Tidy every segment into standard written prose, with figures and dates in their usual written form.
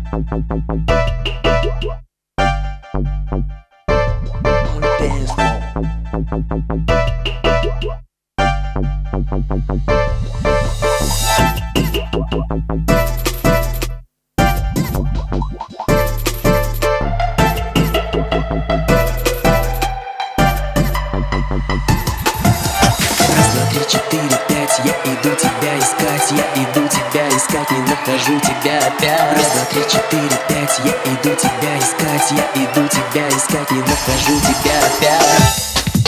Я иду тебя искать, я иду тебя искать, не нахожу тебя опять. Раз, два, три, четыре, пять. Я иду тебя искать, я иду тебя искать, не нахожу тебя опять.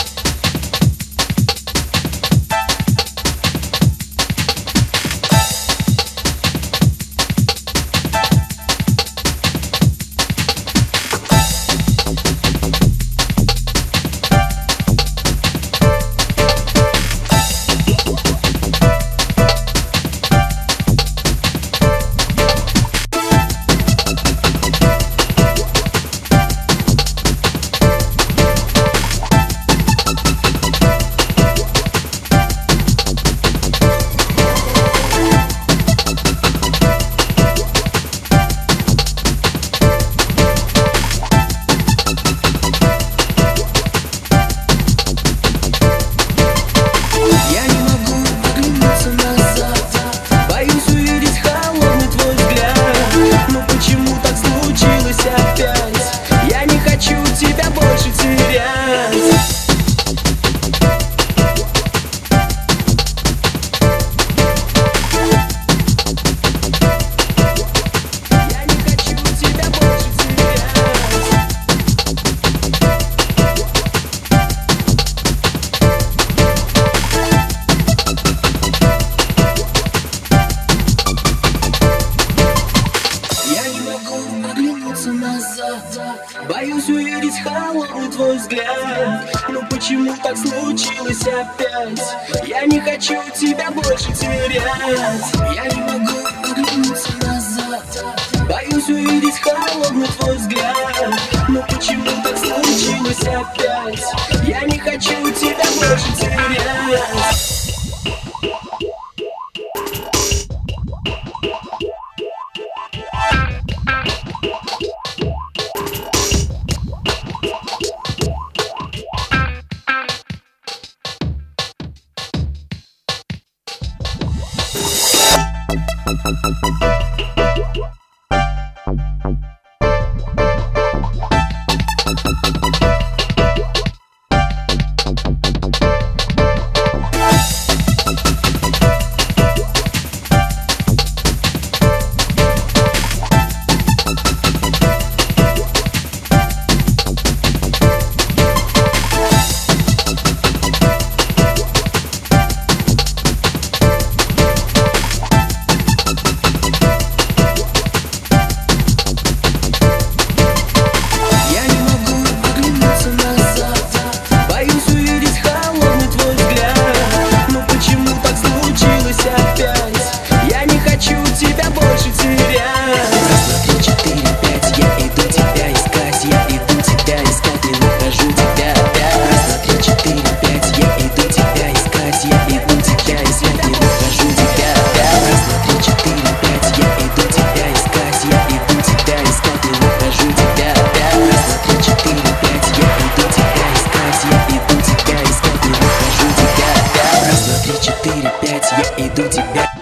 Боюсь увидеть холодный твой взгляд. Ну почему так случилось опять? Я не хочу тебя больше терять. Я не могу оглянуться назад. Боюсь увидеть холодный твой взгляд. Ну почему так случилось опять? Я не хочу тебя больше терять. Я иду тебя.